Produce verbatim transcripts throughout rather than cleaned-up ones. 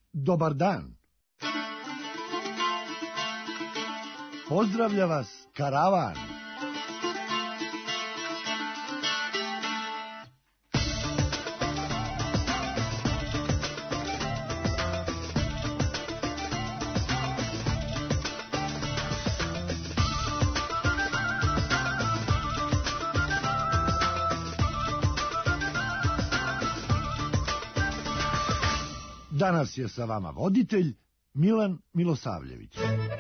dobar dan. Pozdravlja vas karavan. Danas je sa vama voditelj Milan Milosavljević.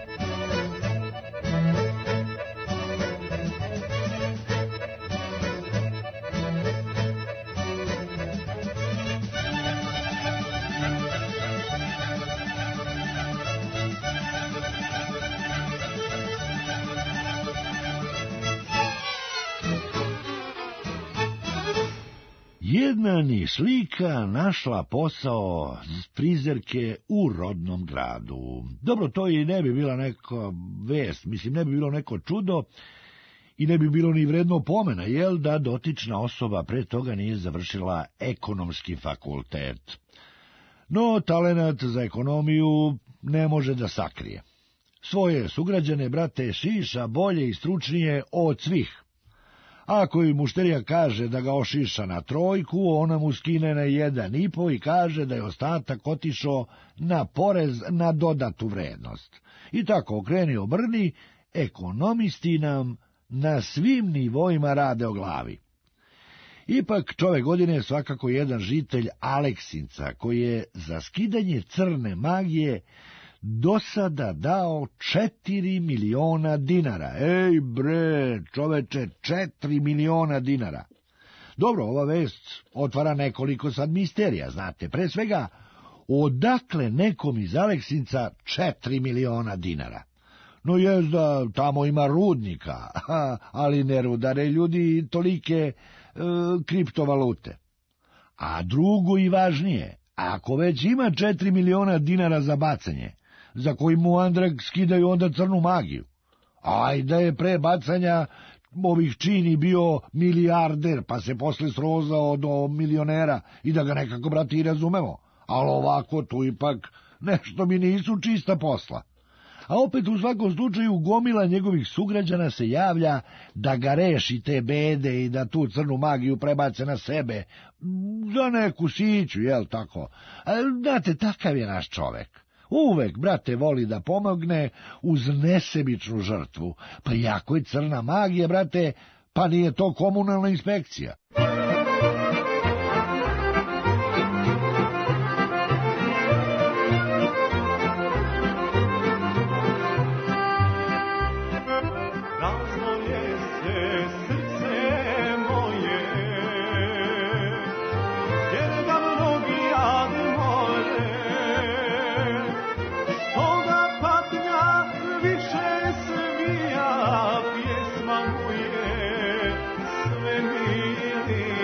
Jedna nišlika našla posao frizerke u rodnom gradu. Dobro, to i ne bi bila neka vest, mislim, ne bi bilo neko čudo i ne bi bilo ni vredno pomena, jel da dotična osoba pre toga nije završila ekonomski fakultet. No, talenat za ekonomiju ne može da sakrije. Svoje sugrađane, brate, šiša bolje i stručnije od svih. Ako im mušterija kaže da ga ošiša na trojku, ona mu skine na jedan i po i kaže da je ostatak otišao na porez na dodatu vrednost. I tako okreni obrni, ekonomisti nam na svim nivoima rade o glavi. Ipak čove godine je svakako jedan žitelj Aleksinca, koji je za skidanje crne magije do sada dao četiri miliona dinara. Ej bre, čoveče, četiri miliona dinara. Dobro, ova vest otvara nekoliko sad misterija, znate, pre svega, odakle nekom iz Aleksinca četiri miliona dinara? No jest da tamo ima rudnika, ali ne rudare ljudi tolike e, kriptovalute. A drugo i važnije, ako već ima četiri miliona dinara za bacanje, za koji mu Andrag skidaju onda crnu magiju. Ajde je pre bacanja ovih čini bio milijarder, pa se posle srozao do milionera i da ga nekako, brati, i razumemo. Ali ovako tu ipak nešto mi nisu čista posla. A opet u svakom slučaju gomila njegovih sugrađana se javlja da ga reši te bede i da tu crnu magiju prebace na sebe, za neku siću, jel tako? A, znate, takav je naš čovek. Uvek, brate, voli da pomogne uz nesebičnu žrtvu. Pa jako je crna magija, brate, pa nije to komunalna inspekcija. Pjesma mu je sve mili.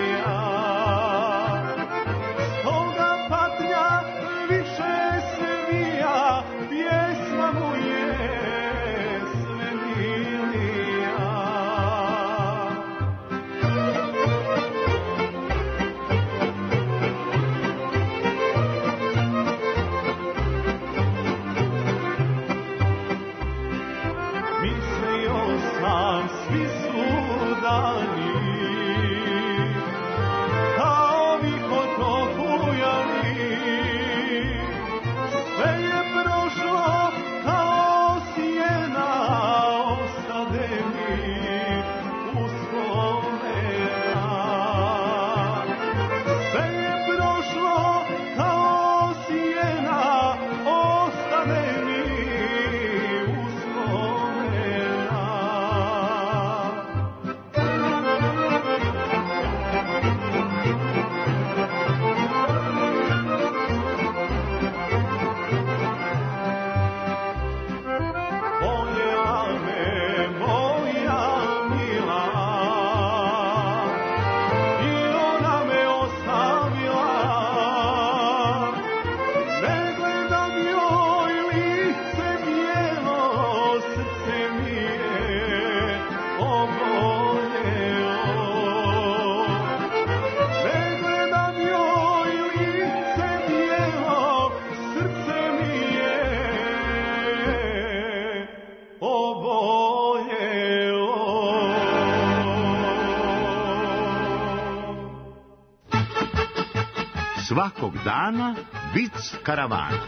Svakog dana vic karavana.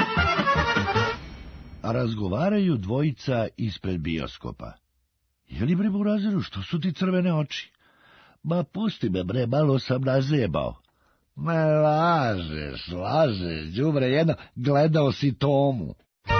A razgovaraju dvojica ispred bioskopa. Je li bre burazeru, što su ti crvene oči? Ma pusti me bre, malo sam nazebao. Ma lažeš, lažeš, đubre jedno, gledao si Tomu.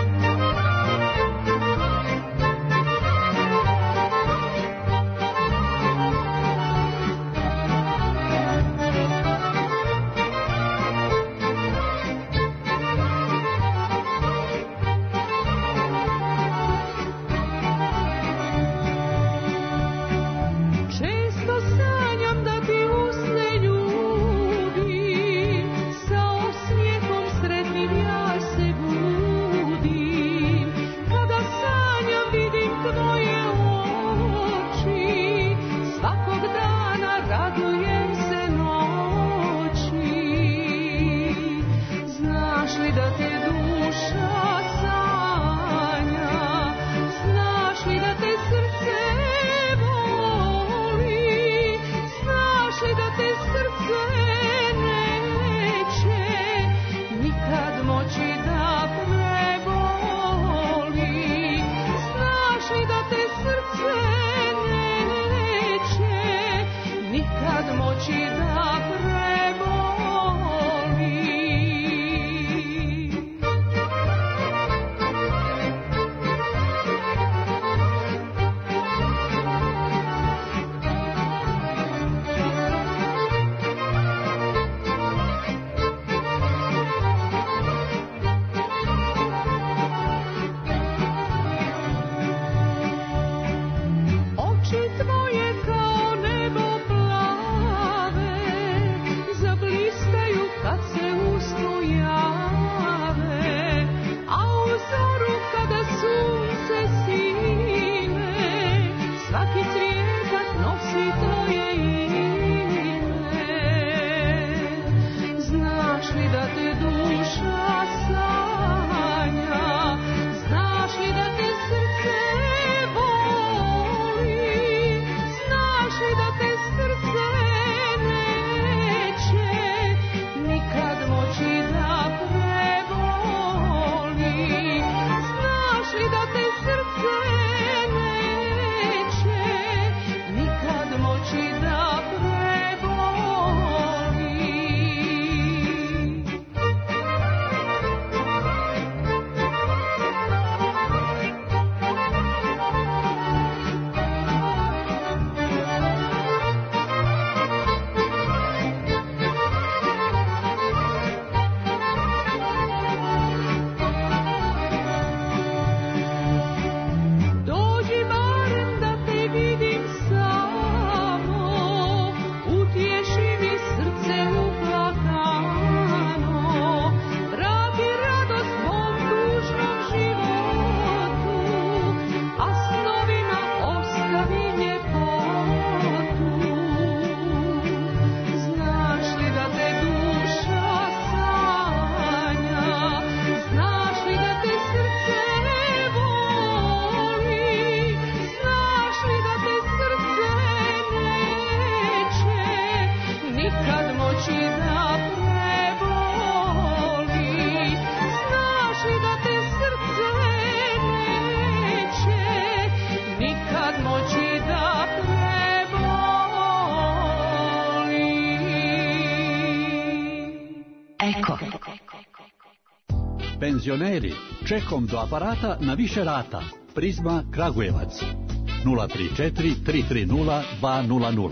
Penzioneri, čekom do aparata na više rata. Prizma Kragujevac. nula tri četiri tri tri nula dva nula nula.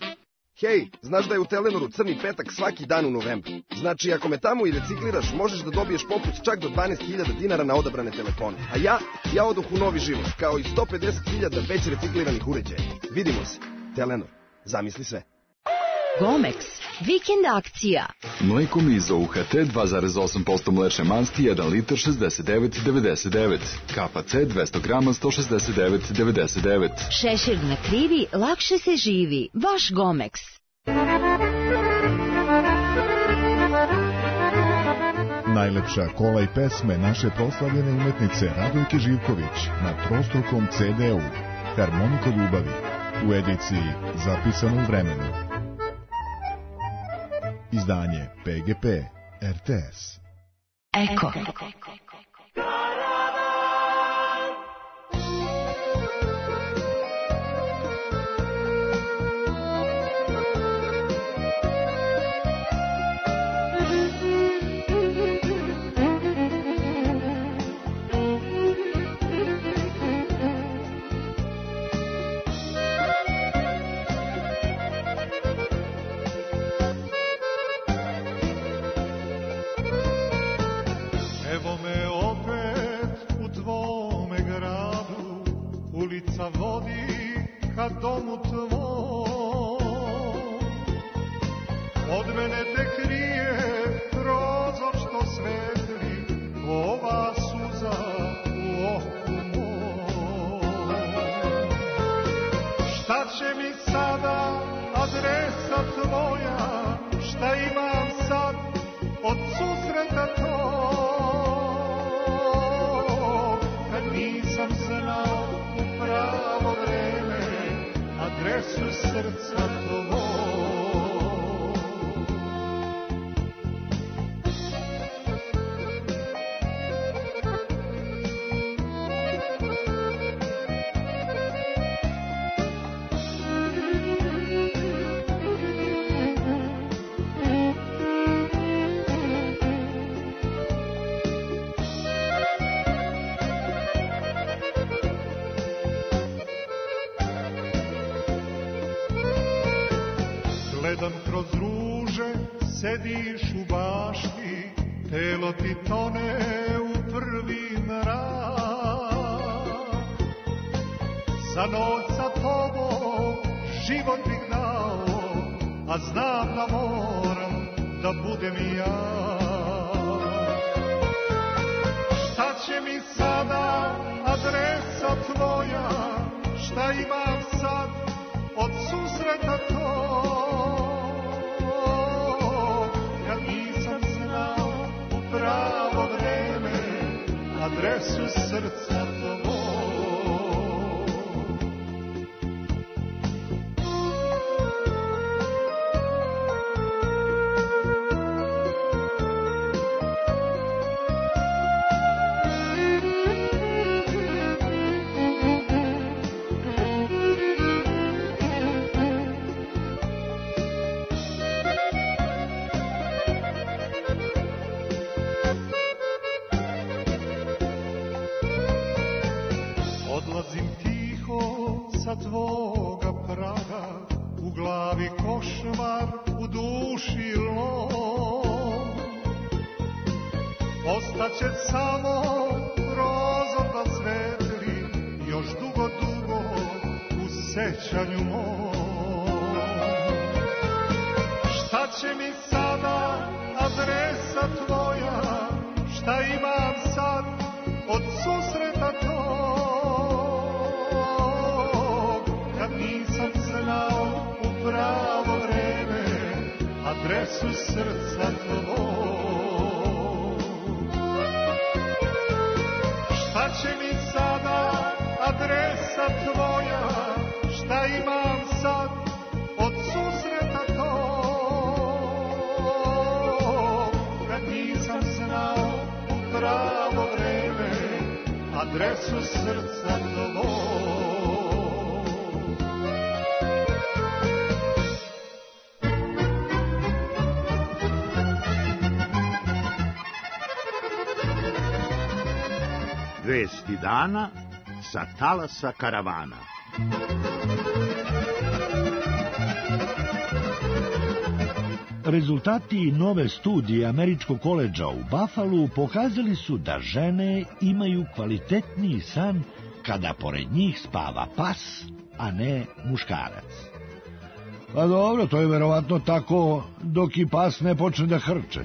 Hej, znaš da je u Telenoru crni petak svaki dan u novembru? Znači, ako me tamo i recikliraš, možeš da dobiješ popust čak do dvanaest hiljada dinara na odabrane telefone. A ja, ja odoh u novi život, kao i sto pedeset hiljada već recikliranih uređaja. Vidimo se. Telenor. Zamisli sve. Gomex. Vikend akcija. Mleko Mizo U H T dva zarez osam posto mlečne masti jedan litar šezdeset devet devedeset devet. K F C dvesta grama sto šezdeset devet devedeset devet. Šešir na krivi, lakše se živi. Vaš Gomex. Najlepša kola i pesme naše proslavljene umetnice Radojke Živković na trostrukom C D-u Harmoniko ljubavi u ediciji Zapisano u vremenu. Izdanje P G P, R T S. Eko. Vodi ka domu tvom, od mene te krije prozor što svetli, ova suza u oku mom. Šta će mi sada adresa tvoja, šta imam sad od susreta tog, kad nisam znao pravo vreme, adresu srca tvojeg. Gledam kroz ruže, sediš u bašti, telo ti tone u prvi mrak. Za noć sa tobom život bih dao, a znam da moram da budem ja. Šta će mi sada adresa tvoja, šta imam sad od susreta tog, kad nisam znao u pravo vreme adresu srca tvojeg. Odlazim tiho sa tvoga praga, u glavi košmar, u duši lom. Ostaće samo prozor da svetli, još dugo, dugo u sećanju mom. Šta će mi sada adresa tvoja, šta imam sad od susreta tog, kad nisam znao u pravo vreme adresu srca tvojeg. Šta će mi sada adresa tvoja, šta imam sad od susreta tog, kad nisam znao u pravo vreme adresu srca tvojeg. Vesti dana sa talasa karavana. Rezultati nove studije Američkog koledža u Buffalu pokazali su da žene imaju kvalitetniji san kada pored njih spava pas, a ne muškarac. Pa dobro, to je verovatno tako dok i pas ne počne da hrče.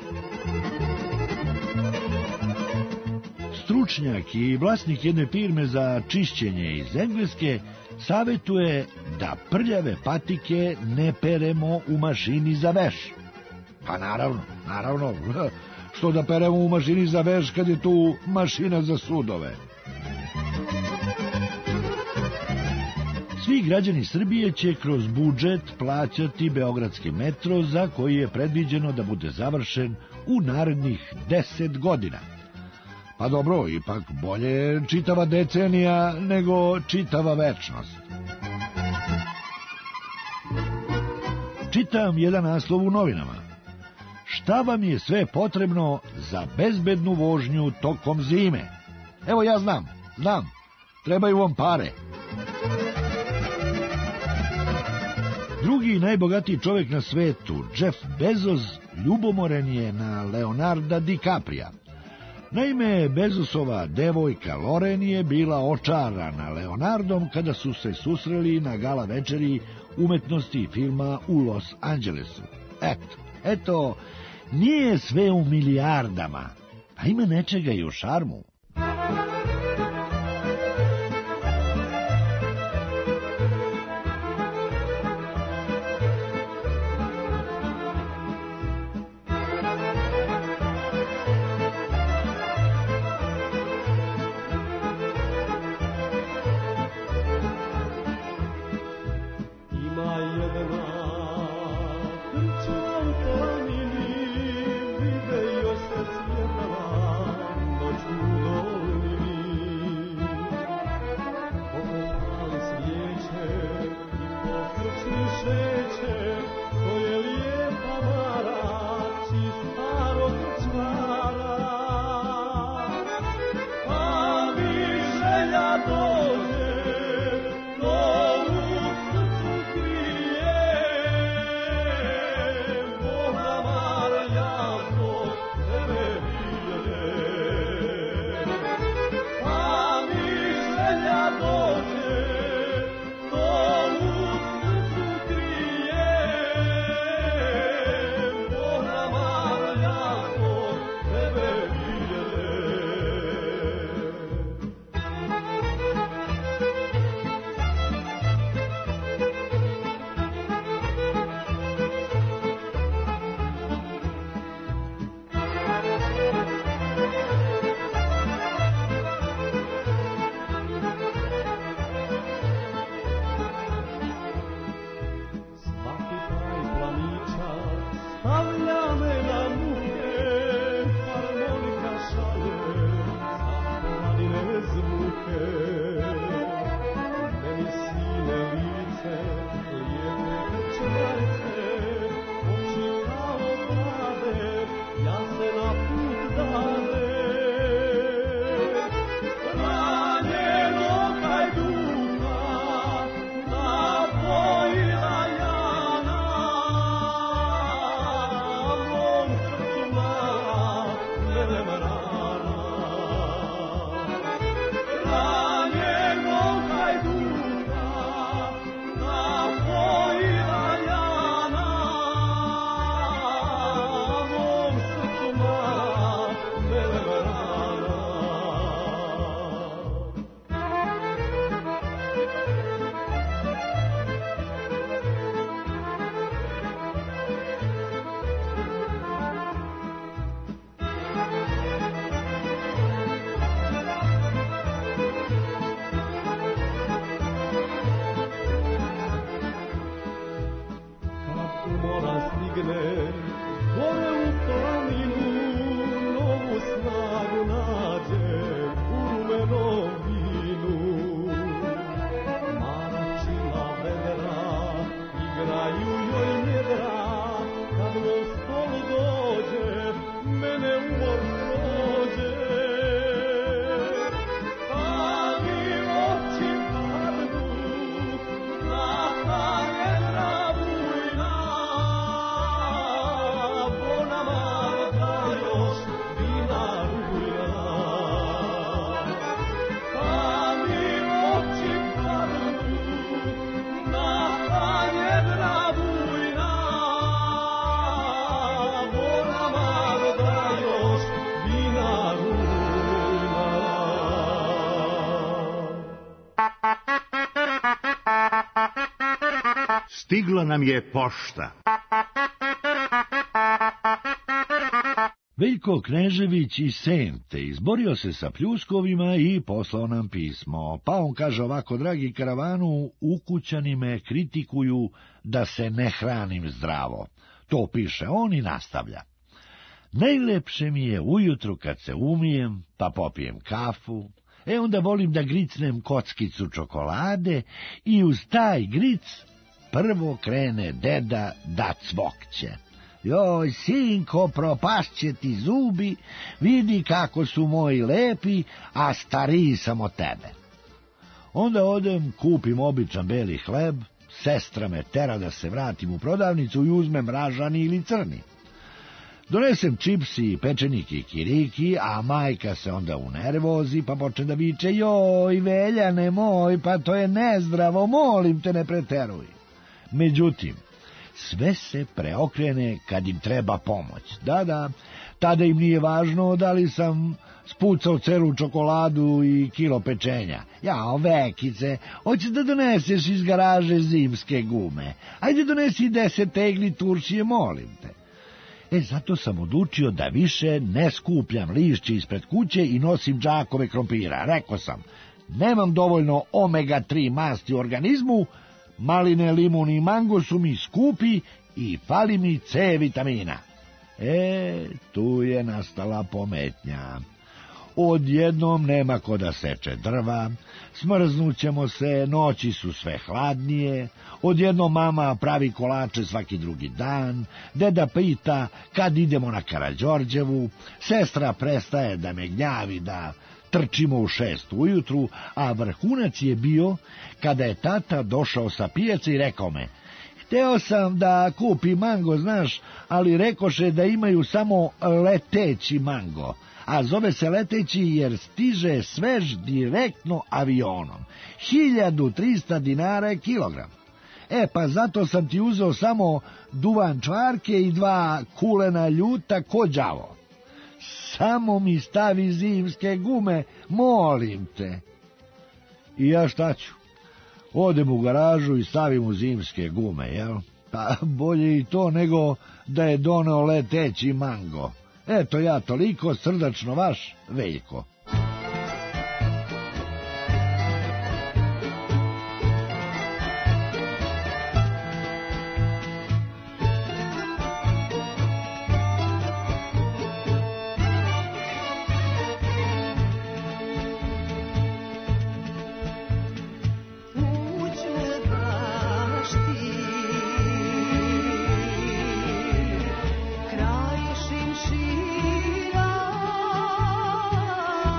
Stručnjak i vlasnik jedne firme za čišćenje iz Engleske savetuje da prljave patike ne peremo u mašini za veš. Pa naravno, naravno, što da peremo u mašini za veš kad je tu mašina za sudove. Svi građani Srbije će kroz budžet plaćati beogradski metro, za koji je predviđeno da bude završen u narednih deset godina. Pa dobro, ipak bolje čitava decenija nego čitava večnost. Čitam jedan naslov u novinama. Šta vam je sve potrebno za bezbednu vožnju tokom zime? Evo ja znam, znam, trebaju vam pare. Drugi najbogatiji čovjek na svetu, Jeff Bezos, ljubomoran je na Leonarda DiCaprija. Naime, Bezosova devojka Loren je bila očarana Leonardom kada su se susreli na gala večeri umetnosti i filma u Los Angelesu. Eto, eto, nije sve u milijardama, a ima nečega i u šarmu. Stigla nam je pošta. Veljko Knežević iz Sente izborio se sa pljuskovima i poslao nam pismo. Pa on kaže ovako: dragi karavanu, ukućani me kritikuju da se ne hranim zdravo. To piše on i nastavlja. Najlepše mi je ujutru kad se umijem, pa popijem kafu, e onda volim da gricnem kockicu čokolade i uz taj gric prvo krene deda da cvokće. Joj, sinko, propašće ti zubi, vidi kako su moji lepi, a stariji sam od tebe. Onda odem, kupim običan beli hleb, sestra me tera da se vratim u prodavnicu i uzmem ražani ili crni. Donesem čipsi, pečenik i kiriki, a majka se onda unervozi pa počne da viče: joj, Veljane moj, pa to je nezdravo, molim te, ne preteruj. Međutim, sve se preokrene kad im treba pomoć. Da, da, tada im nije važno da li sam spucao celu čokoladu i kilo pečenja. Jao, Vekice, hoćeš da doneseš iz garaže zimske gume? Ajde donesi deset tegli turšije, molim te. E, zato sam odlučio da više ne skupljam lišće ispred kuće i nosim džakove krompira. Rekao sam, nemam dovoljno omega tri masti u organizmu, maline, limun i mango su mi skupi i fali mi C vitamina. E, tu je nastala pometnja. Odjednom nema ko da seče drva, smrznućemo se, noći su sve hladnije, odjednom mama pravi kolače svaki drugi dan, deda pita kad idemo na Karađorđevu, sestra prestaje da me gnjavi da trčimo u šest ujutru, a vrhunac je bio kada je tata došao sa pijace i rekao me: hteo sam da kupim mango, znaš, ali rekoše da imaju samo leteći mango, a zove se leteći jer stiže svež direktno avionom. hiljadu trista dinara je kilogram. E, pa zato sam ti uzeo samo duvan čvarke i dva kulena ljuta ko đavo. Samo mi stavi zimske gume, molim te. I ja šta ću? Odem u garažu i stavim u zimske gume, jel? Pa bolje i to nego da je doneo leteći mango. Eto ja toliko, srdačno vaš, Veljko. Kraj šinšira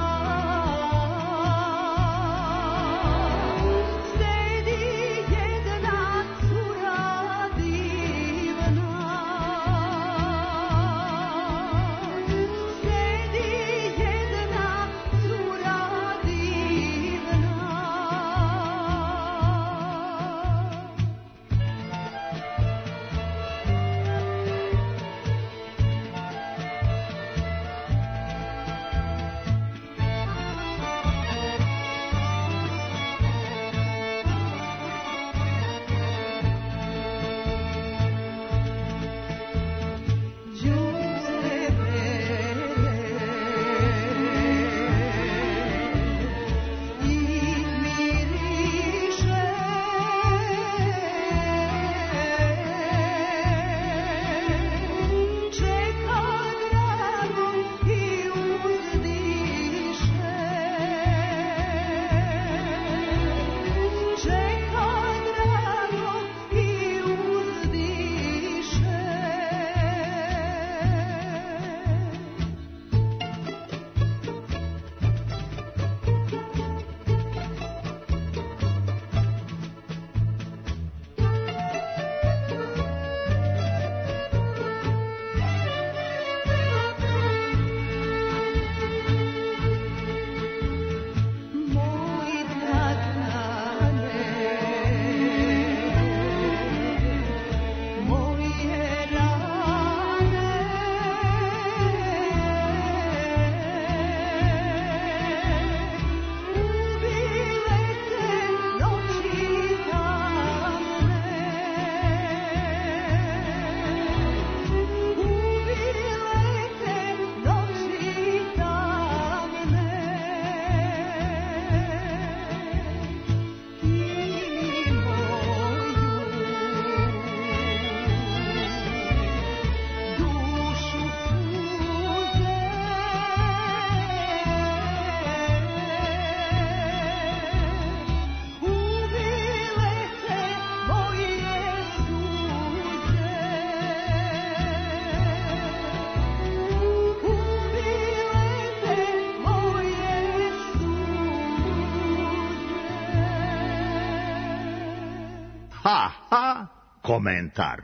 komentar.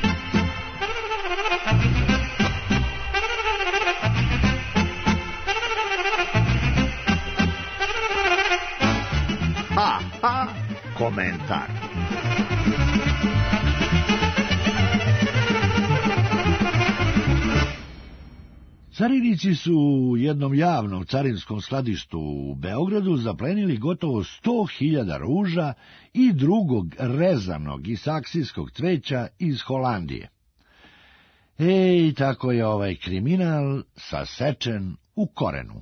Ha, ha, komentar. Carinici su u jednom javnom carinskom skladištu u Beogradu zaplenili gotovo sto hiljada ruža i drugog rezanog i saksijskog cveća iz Holandije. Ej, tako je ovaj kriminal sasečen u korenu.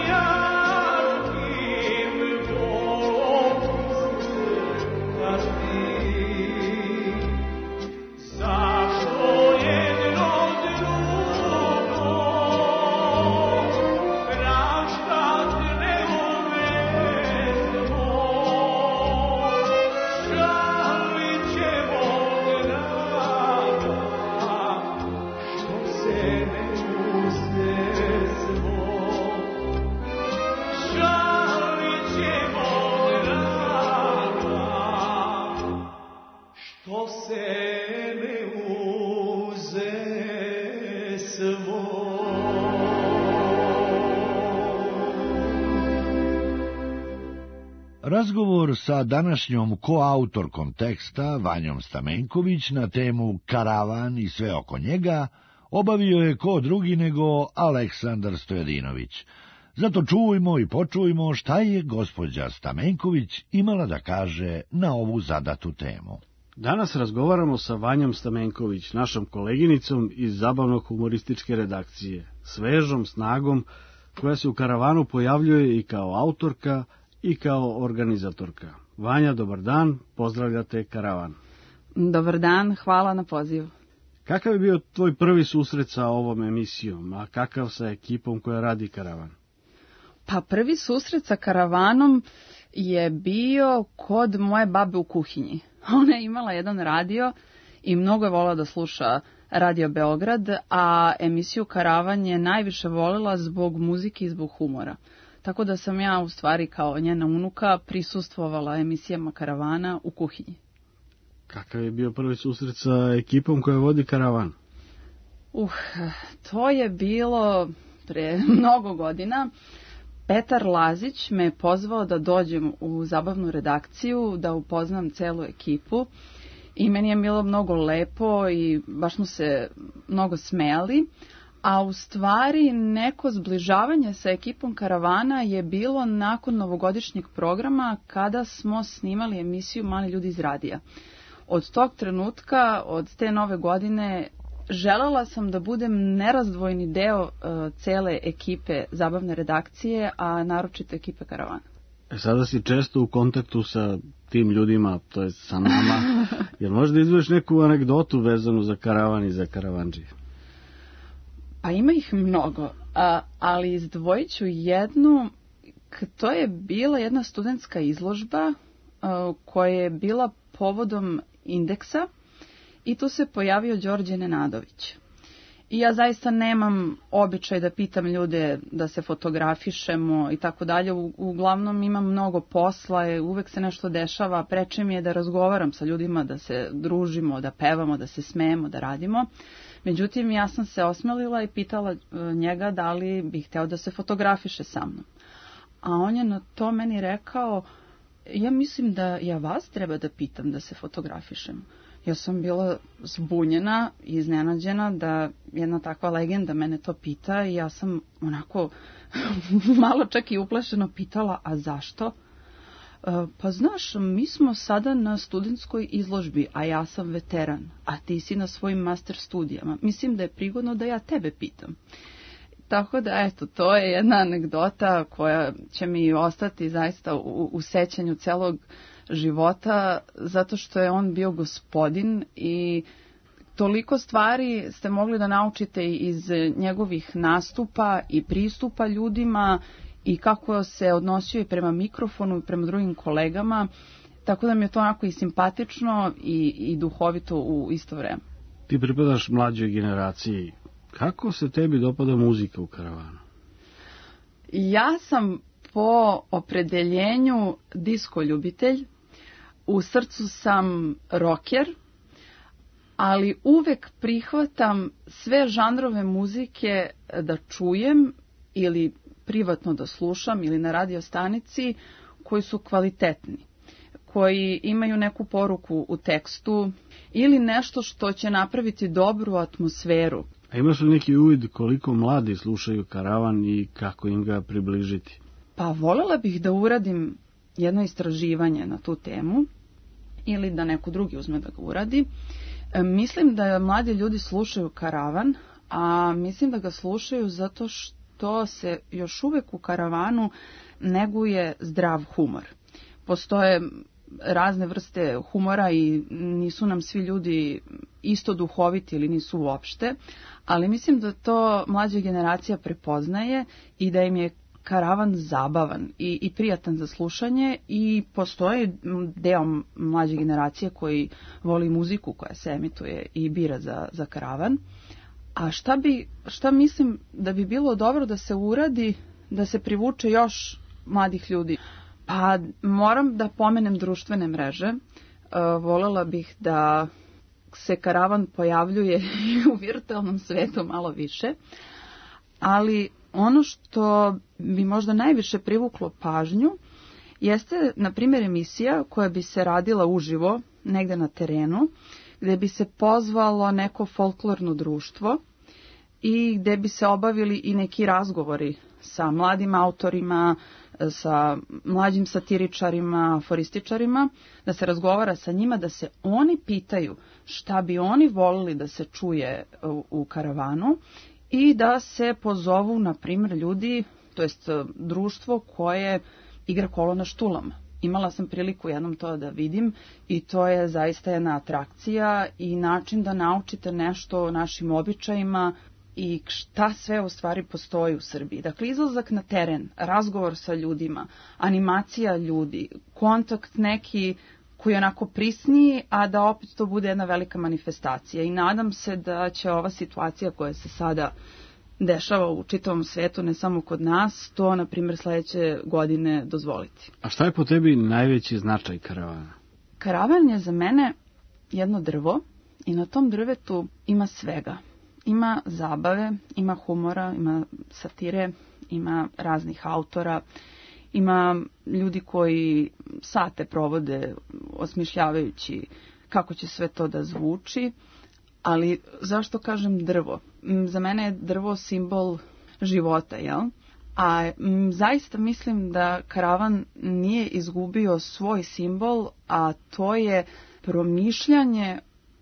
Thank you. Razgovor sa današnjom koautorkom teksta, Vanjom Stamenković, na temu Karavan i sve oko njega, obavio je ko drugi nego Aleksandar Stojadinović. Zato čujmo i počujmo šta je gospođa Stamenković imala da kaže na ovu zadatu temu. Danas razgovaramo sa Vanjom Stamenković, našom koleginicom iz zabavno-humorističke redakcije, svežom snagom koja se u Karavanu pojavljuje i kao autorka i kao organizatorka. Vanja, dobar dan, pozdravljate Karavan. Dobar dan, hvala na pozivu. Kakav je bio tvoj prvi susret sa ovom emisijom, a kakav sa ekipom koja radi Karavan? Pa prvi susret sa Karavanom je bio kod moje babe u kuhinji. Ona je imala jedan radio i mnogo je volila da sluša Radio Beograd, a emisiju Karavan je najviše volila zbog muzike i zbog humora. Tako da sam ja u stvari kao njena unuka prisustvovala emisijama Karavana u kuhinji. Kakav je bio prvi susret sa ekipom koja vodi Karavan? Uh, to je bilo pre mnogo godina. Petar Lazić me je pozvao da dođem u zabavnu redakciju, da upoznam celu ekipu i meni je bilo mnogo lepo i baš smo se mnogo smejali, a u stvari neko zbližavanje sa ekipom Karavana je bilo nakon novogodišnjeg programa kada smo snimali emisiju Mali ljudi iz radija. Od tog trenutka, od te nove godine, želela sam da budem nerazdvojni deo uh, cele ekipe zabavne redakcije, a naročito ekipe Karavana. E sada si često u kontaktu sa tim ljudima, to je sa nama. Jel možda izveš neku anegdotu vezanu za Karavan i za Karavandžije? Pa ima ih mnogo, a, ali izdvojit ću jednu. To je bila jedna studentska izložba a, koja je bila povodom indeksa i tu se pojavio Đorđe Nenadović. I ja zaista nemam običaj da pitam ljude da se fotografišemo i tako dalje. Uglavnom imam mnogo posla, uvek se nešto dešava, preče mi je da razgovaram sa ljudima, da se družimo, da pevamo, da se smejemo, da radimo. Međutim, ja sam se osmelila i pitala njega da li bi hteo da se fotografiše sa mnom. A on je na to meni rekao, ja mislim da ja vas treba da pitam da se fotografišem. Ja sam bila zbunjena i iznenađena da jedna takva legenda mene to pita i ja sam onako malo čak i uplašeno pitala, a zašto? Pa znaš, mi smo sada na studentskoj izložbi, a ja sam veteran, a ti si na svojim master studijama. Mislim da je prigodno da ja tebe pitam. Tako da, eto, to je jedna anegdota koja će mi ostati zaista u, u sećanju celog života, zato što je on bio gospodin i toliko stvari ste mogli da naučite iz njegovih nastupa i pristupa ljudima i kako se odnosio i prema mikrofonu i prema drugim kolegama, tako da mi je to onako i simpatično i, i duhovito u isto vreme. Ti pripadaš mlađoj generaciji. Kako se tebi dopada muzika u Karavanu? Ja sam po opredeljenju disko ljubitelj, u srcu sam rocker, ali uvek prihvatam sve žanrove muzike da čujem ili privatno da slušam ili na radio stanici koji su kvalitetni, koji imaju neku poruku u tekstu ili nešto što će napraviti dobru atmosferu. A imaš li neki uvid koliko mladi slušaju Karavan i kako im ga približiti? Pa voljela bih da uradim jedno istraživanje na tu temu ili da neko drugi uzme da ga uradi. E, mislim da mladi ljudi slušaju Karavan, a mislim da ga slušaju zato što se još uvek u Karavanu neguje zdrav humor. Postoje razne vrste humora i nisu nam svi ljudi isto duhoviti ili nisu uopšte, ali mislim da to mlađa generacija prepoznaje i da im je Karavan zabavan i, i prijatan za slušanje i postoji deo mlađe generacije koji voli muziku koja se emituje i bira za, za Karavan. A šta, bi, šta mislim da bi bilo dobro da se uradi, da se privuče još mladih ljudi? Pa moram da pomenem društvene mreže. E, volela bih da se Karavan pojavljuje u virtualnom svetu malo više, ali ono što bi možda najviše privuklo pažnju jeste, na primjer, emisija koja bi se radila uživo, negde na terenu, gde bi se pozvalo neko folklorno društvo i gde bi se obavili i neki razgovori sa mladim autorima, sa mlađim satiričarima, aforističarima, da se razgovara sa njima, da se oni pitaju šta bi oni volili da se čuje u, u karavanu i da se pozovu, na primjer, ljudi, to jest društvo koje igra kolo na štulama. Imala sam priliku jednom to da vidim i to je zaista jedna atrakcija i način da naučite nešto o našim običajima i šta sve u stvari postoji u Srbiji. Dakle, izlazak na teren, razgovor sa ljudima, animacija ljudi, kontakt neki koji je onako prisniji, a da opet to bude jedna velika manifestacija. I nadam se da će ova situacija koja se sada dešava u čitavom svetu, ne samo kod nas, to, na primjer, sledeće godine dozvoliti. A šta je po tebi najveći značaj karavana? Karavan je za mene jedno drvo i na tom drvetu ima svega. Ima zabave, ima humora, ima satire, ima raznih autora, ima ljudi koji sate provode osmišljavajući kako će sve to da zvuči, ali zašto kažem drvo? Za mene je drvo simbol života, jel? A m, zaista mislim da karavan nije izgubio svoj simbol, a to je promišljanje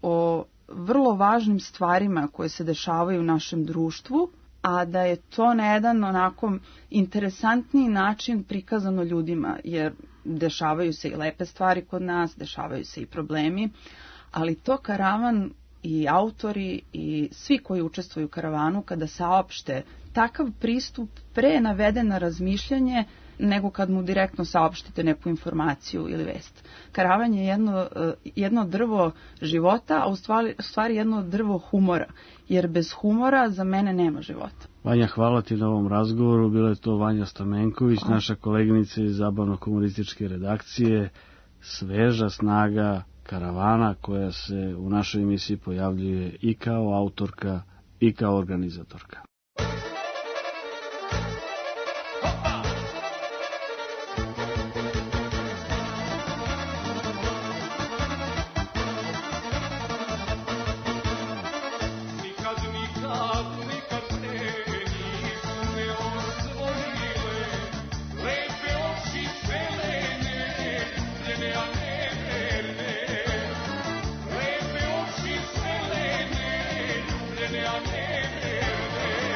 o vrlo važnim stvarima koje se dešavaju u našem društvu, a da je to na jedan onako interesantniji način prikazano ljudima, jer dešavaju se i lepe stvari kod nas, dešavaju se i problemi, ali to karavan i autori i svi koji učestvuju u karavanu kada saopšte takav pristup pre navede na razmišljanje nego kad mu direktno saopštite neku informaciju ili vest. Karavan je jedno, jedno drvo života, a u stvari, u stvari jedno drvo humora, jer bez humora za mene nema života. Vanja, hvala ti na ovom razgovoru. Bila je to Vanja Stamenković, hvala. Naša koleginica iz zabavno-humorističke redakcije, sveža snaga karavana koja se u našoj emisiji pojavljuje i kao autorka i kao organizatorka. Lepe oči zelene, zelene, a ne verde.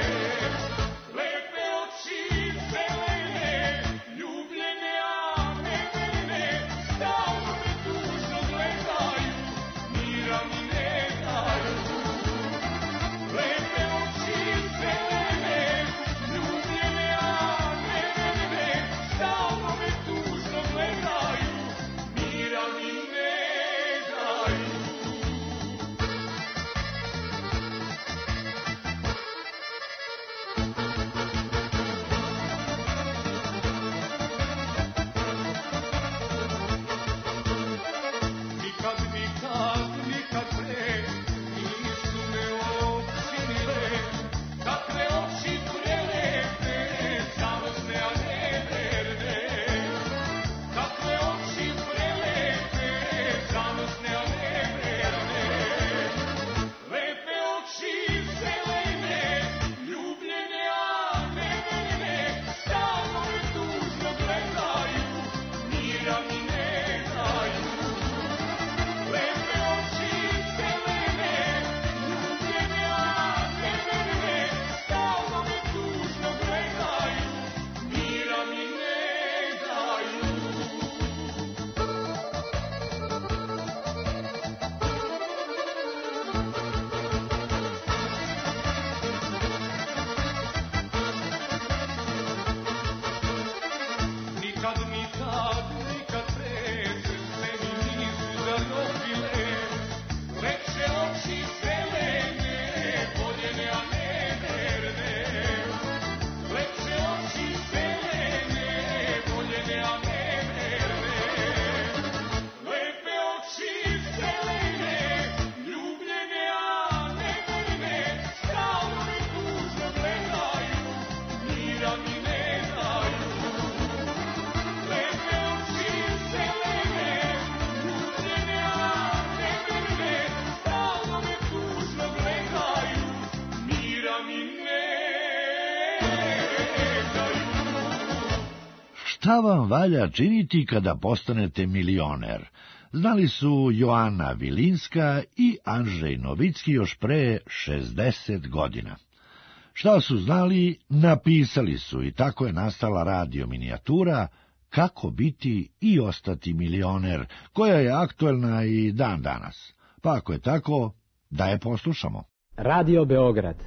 Šta vam valja činiti kada postanete milioner? Znali su Joana Vilinska i Andrzej Novicki još pre šezdeset godina. Šta su znali, napisali su i tako je nastala radio minijatura Kako biti i ostati milioner, koja je aktuelna i dan danas. Pa ako je tako, da je poslušamo. Radio Beograd.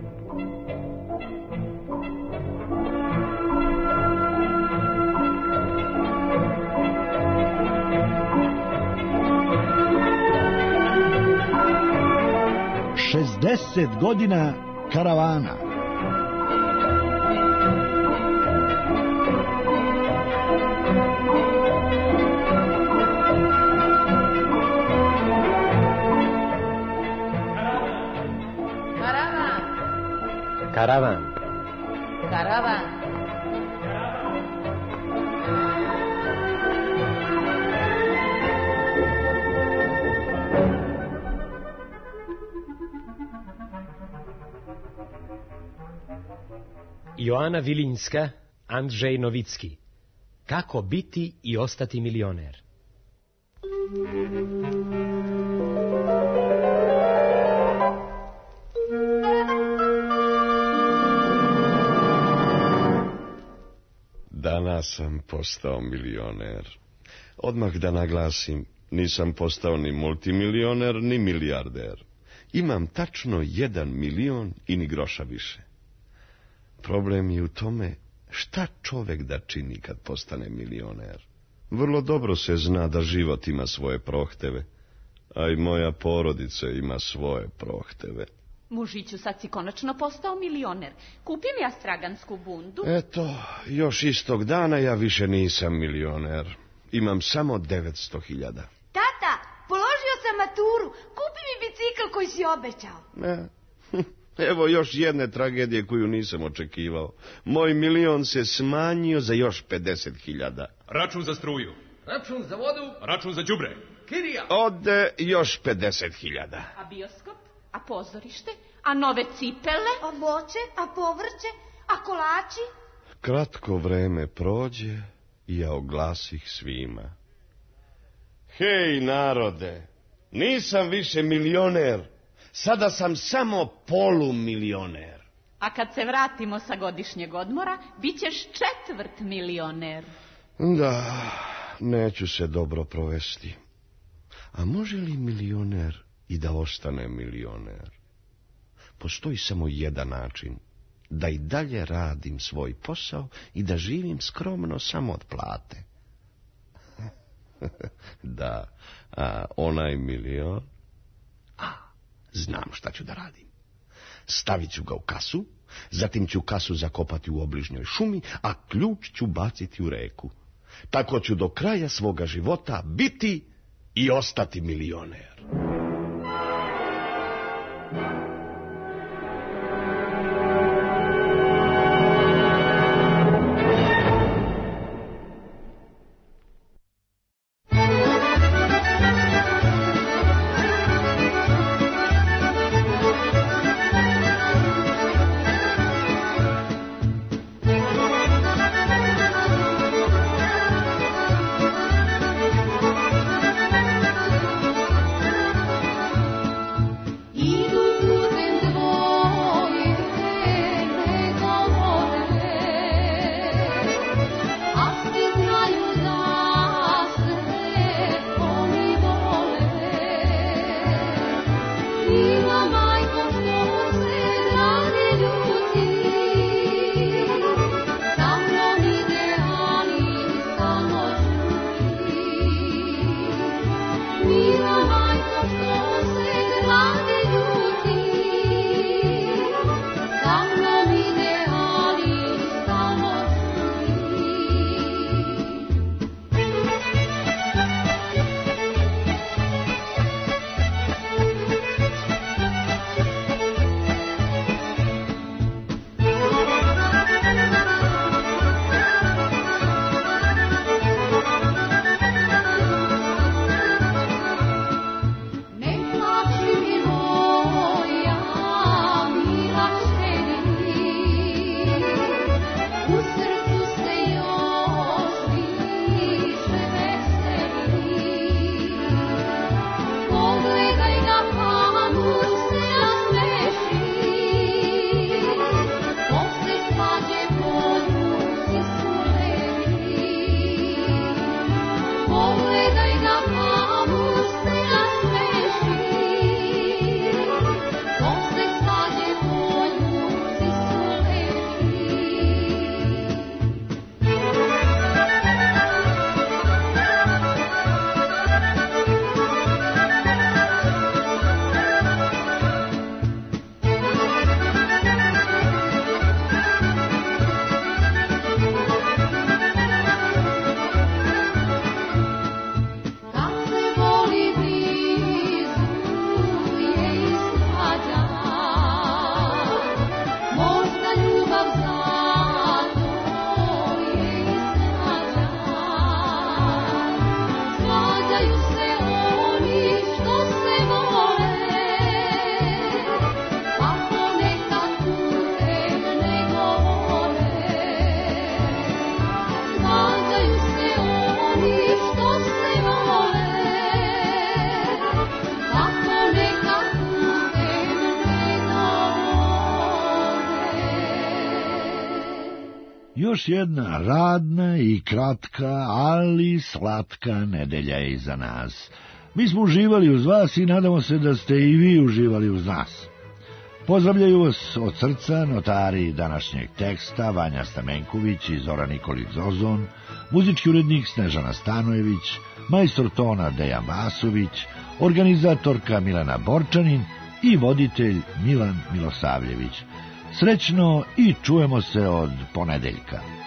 šezdeset godina karavana. Karavan. Karavan. Joana Vilinska, Andrzej Novicki. Kako biti i ostati milioner. Danas sam postao milioner. Odmah da naglasim, nisam postao ni multimilioner, ni milijarder. Imam tačno jedan milion i ni groša više. Problem je u tome šta čovek da čini kad postane milioner. Vrlo dobro se zna da život ima svoje prohteve, a i moja porodica ima svoje prohteve. Mužiću, sad si konačno postao milioner. Kupim ja stragansku bundu. Eto, još istog dana ja više nisam milioner. Imam samo devetsto hiljada. Tata, položio sam maturu. Kupi mi bicikl koji si obećao. Ne. Evo još jedne tragedije koju nisam očekivao. Moj milion se smanjio za još pedeset hiljada. Račun za struju. Račun za vodu. Račun za đubre. Kirija. Ode još pedeset hiljada. A bioskop? A pozorište? A nove cipele? A voće? A povrće? A kolači? Kratko vreme prođe i ja oglasih svima. Hej, narode, nisam više milioner. Sada sam samo polumilioner. A kad se vratimo sa godišnjeg odmora, bit ćeš četvrt milioner. Da, neću se dobro provesti. A može li milioner i da ostane milioner? Postoji samo jedan način. Da i dalje radim svoj posao i da živim skromno samo od plate. Da, a onaj milion... A, znam šta ću da radim. Stavit ću ga u kasu, zatim ću kasu zakopati u obližnjoj šumi, a ključ ću baciti u reku. Tako ću do kraja svoga života biti i ostati milioner. Idu putem Još jedna radna i kratka, ali slatka nedelja je iza nas. Mi smo uživali uz vas i nadamo se da ste i vi uživali uz nas. Pozdravljaju vas od srca notari današnjeg teksta Vanja Stamenković i Zoran Nikolić Zozon, muzički urednik Snežana Stanojević, majstor tona Dejan Vasović, organizatorka Milena Borčanin i voditelj Milan Milosavljević. Srećno i čujemo se od ponedeljka.